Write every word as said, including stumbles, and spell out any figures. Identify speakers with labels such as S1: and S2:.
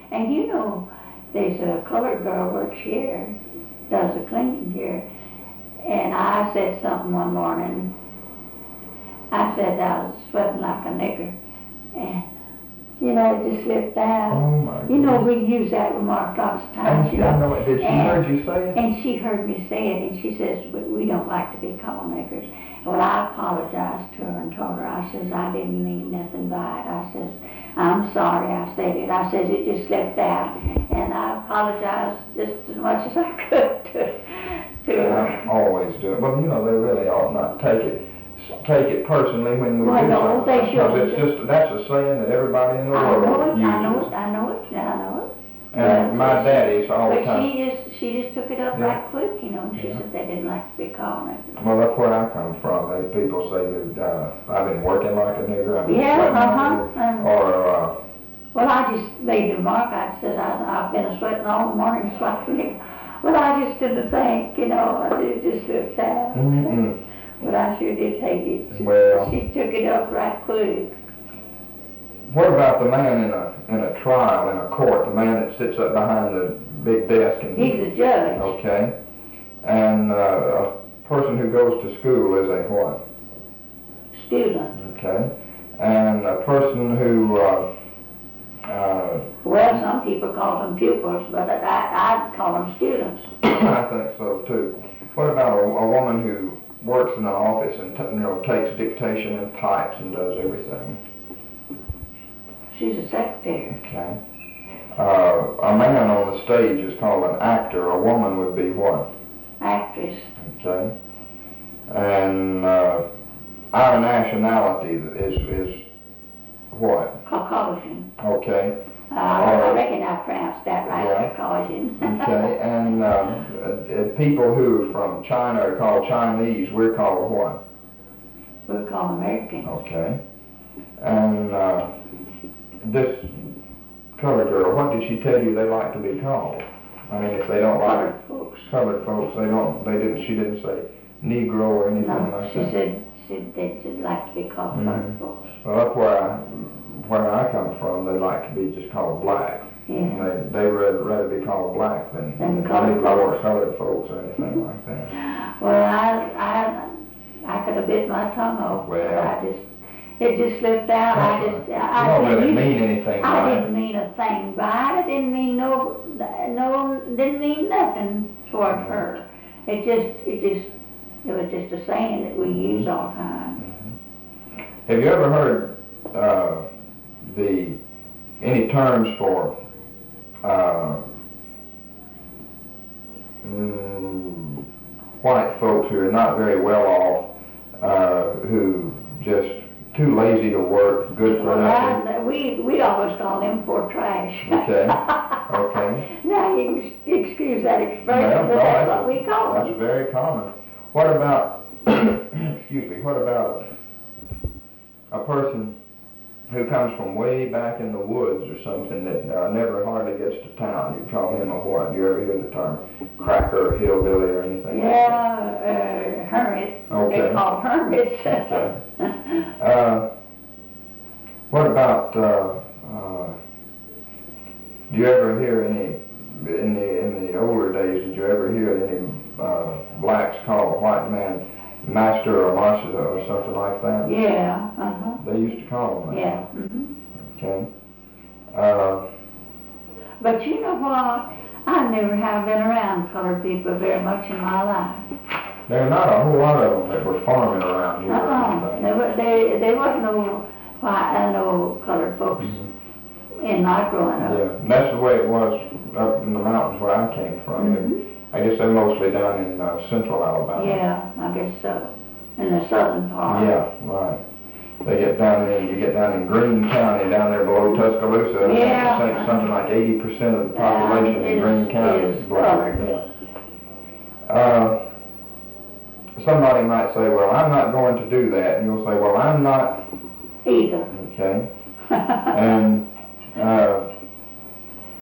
S1: And you know, there's a colored girl works here, does the cleaning here, and I said something one morning. I said I was sweating like a nigger, and you know, it just slipped out.
S2: Oh my
S1: You know,
S2: goodness.
S1: we use that remark lots of times.
S2: And she,
S1: you know.
S2: I know it. Did she
S1: And-
S2: heard you say it?
S1: And she heard me say it, and she says, "We- we don't like to be called niggers." Well, I apologized to her and told her, I says, I didn't mean nothing by it. I says, I'm sorry I said it. I says, it just slipped out. And I apologized just as much as I could to, to her.
S2: I always do it. Well, you know, they really ought not take it, take it personally when we
S1: Well,
S2: do
S1: no,
S2: something.
S1: they
S2: Because
S1: shouldn't.
S2: it's just, that's a saying that everybody in the
S1: I know
S2: world
S1: it, I know
S2: uses.
S1: it, I know it, I know it.
S2: And my daddy's all the
S1: But
S2: time.
S1: she just, she just took it up
S2: Yeah.
S1: right quick, you know, and she
S2: Yeah.
S1: said they didn't like to be called niggers.
S2: Well, that's where I come from. They, people say that uh, I've been working like a nigger, I've been
S1: Yeah,
S2: sweating like a
S1: uh-huh.
S2: nigger,
S1: Um,
S2: or uh,
S1: Well, I just made the remark, I said, I, I've been sweating all the morning, sweating. Well, I just didn't think, you know, it just slipped out.
S2: mm-mm.
S1: But I sure did take it. She,
S2: Well.
S1: she took it up right quick.
S2: What about the man in a in a trial in a court? The man that sits up behind the big desk and
S1: He's a judge,
S2: okay, and uh, a person who goes to school is a what?
S1: student.
S2: Okay, and a person who uh, uh,
S1: Well, some people call them pupils, but I, I'd call them students.
S2: I think so too. What about a, a woman who works in an office and t- you know takes dictation and types and does everything?
S1: She's a secretary.
S2: Okay. Uh, a man on the stage is called an actor. A woman would be what?
S1: Actress.
S2: Okay. And uh, our nationality is is what?
S1: Caucasian.
S2: Okay.
S1: Uh, I reckon I pronounced that right,
S2: Yeah.
S1: Caucasian.
S2: Okay. And uh, uh, people who are from China are called Chinese. We're called what?
S1: We're called American.
S2: Okay. And uh, this colored girl, what did she tell you they like to be called? I mean, if they don't like
S1: Colored folks.
S2: colored folks, they don't. They didn't. She didn't say Negro or anything
S1: No,
S2: like
S1: she
S2: that.
S1: said, she said they'd like to be called
S2: Mhm.
S1: colored folks.
S2: Well, that's where I, where I come from. They like to be just called black.
S1: Yeah.
S2: And they they rather rather be called black than
S1: Than colored
S2: Negro or
S1: folks.
S2: colored folks or anything like that.
S1: Well, I, I, I could have bit my tongue off, but
S2: Well.
S1: I just, it just slipped out. I
S2: That's
S1: just,
S2: right.
S1: I,
S2: You don't
S1: I
S2: really
S1: you-
S2: mean anything
S1: I
S2: by
S1: didn't
S2: it.
S1: mean a thing by it. I didn't mean no, no, didn't mean nothing toward
S2: Mhm.
S1: her. It just, it just, it was just a saying that we use all the time.
S2: Have you ever heard uh, the any terms for uh, mm, white folks who are not very well off, uh, who just too lazy to work, good for
S1: Well,
S2: nothing?
S1: I, we, we always call them poor trash.
S2: Okay, okay.
S1: Now, you can ex- excuse that expression,
S2: Well,
S1: but
S2: no,
S1: that's what we call
S2: That's
S1: them.
S2: very common. What about, excuse me, what about a person who comes from way back in the woods or something that uh, never hardly gets to town? You call him a what? Do you ever hear the term cracker or hillbilly or anything like
S1: Yeah,
S2: that?
S1: uh, hermit.
S2: Okay.
S1: They call hermits.
S2: Okay. Uh, what about, uh, uh, do you ever hear any, in the in the older days, did you ever hear any uh, blacks call a white man master or master or something like that?
S1: Yeah, uh-huh.
S2: They used to call them that.
S1: Yeah. hmm
S2: Okay. Uh,
S1: But you know what? I never have been around colored people very much in my life.
S2: there are not a whole lot of them that were farming around here. or
S1: Uh-uh.
S2: anything.
S1: There, wa- there, there wasn't no white, uh, no colored folks
S2: Mhm.
S1: in my growing up.
S2: Yeah, and that's the way it was up in the mountains where I came from.
S1: Mhm.
S2: I guess they're mostly down in uh, central Alabama.
S1: Yeah, I guess so. In the southern part.
S2: Yeah, right. They get down in, you get down in Greene County, down there below Tuscaloosa. and
S1: Yeah.
S2: I think something like eighty percent of the population
S1: Yeah,
S2: in
S1: is-
S2: Greene County
S1: is
S2: is black.
S1: colored.
S2: Yeah. Uh, somebody might say, well, I'm not going to do that. And you'll say, well, I'm not,
S1: Either.
S2: okay. And uh,